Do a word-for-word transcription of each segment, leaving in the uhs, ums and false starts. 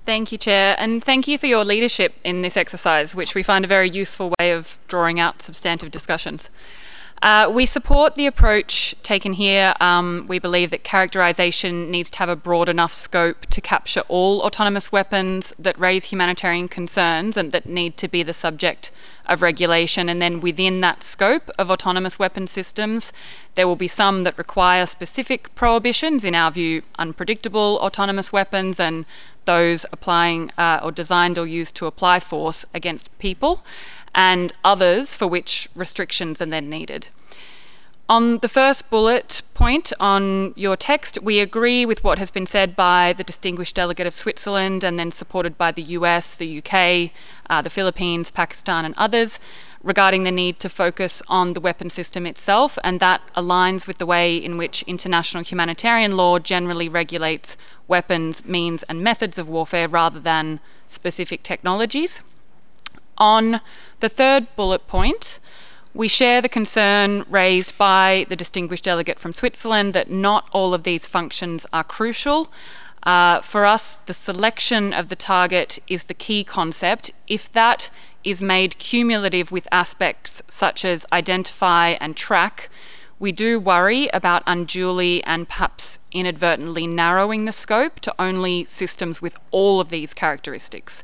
Thank you, Chair, and thank you for your leadership in this exercise, which we find a very useful way of drawing out substantive discussions. Uh, we support the approach taken here. Um, we believe that characterisation needs to have a broad enough scope to capture all autonomous weapons that raise humanitarian concerns and that need to be the subject of regulation. And then within that scope of autonomous weapon systems, there will be some that require specific prohibitions, in our view, unpredictable autonomous weapons, and those applying uh, or designed or used to apply force against people, and others for which restrictions are then needed. On the first bullet point on your text, we agree with what has been said by the distinguished delegate of Switzerland and then supported by the U S, the U K, uh, the Philippines, Pakistan and others regarding the need to focus on the weapon system itself, and that aligns with the way in which international humanitarian law generally regulates weapons, means and methods of warfare rather than specific technologies. On the third bullet point, we share the concern raised by the distinguished delegate from Switzerland that not all of these functions are crucial. Uh, for us, the selection of the target is the key concept. If that is made cumulative with aspects such as identify and track, we do worry about unduly and perhaps inadvertently narrowing the scope to only systems with all of these characteristics.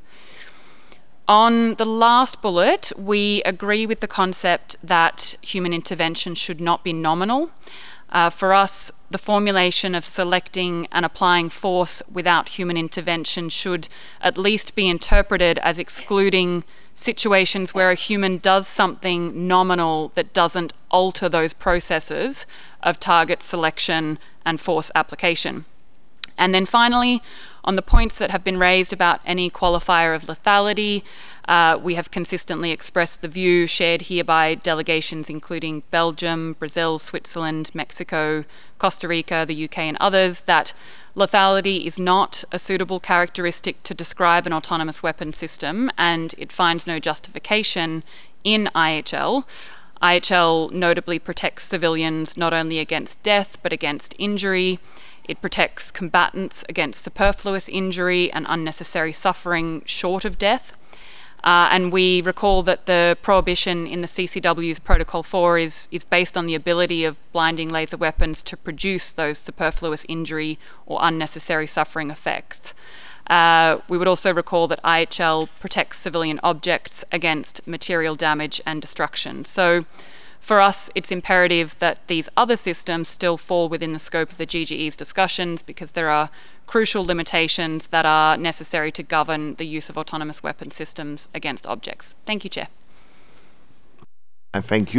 On the last bullet, we agree with the concept that human intervention should not be nominal. Uh, for us, the formulation of selecting and applying force without human intervention should at least be interpreted as excluding situations where a human does something nominal that doesn't alter those processes of target selection and force application. And then finally, on the points that have been raised about any qualifier of lethality, uh, we have consistently expressed the view shared here by delegations including Belgium, Brazil, Switzerland, Mexico, Costa Rica, the U K and others, that lethality is not a suitable characteristic to describe an autonomous weapon system, and it finds no justification in I H L. I H L notably protects civilians not only against death but against injury. It protects combatants against superfluous injury and unnecessary suffering short of death. Uh, and we recall that the prohibition in the C C W's Protocol four is, is based on the ability of blinding laser weapons to produce those superfluous injury or unnecessary suffering effects. Uh, we would also recall that I H L protects civilian objects against material damage and destruction. So for us, it's imperative that these other systems still fall within the scope of the G G E's discussions because there are crucial limitations that are necessary to govern the use of autonomous weapon systems against objects. Thank you, Chair. And thank you.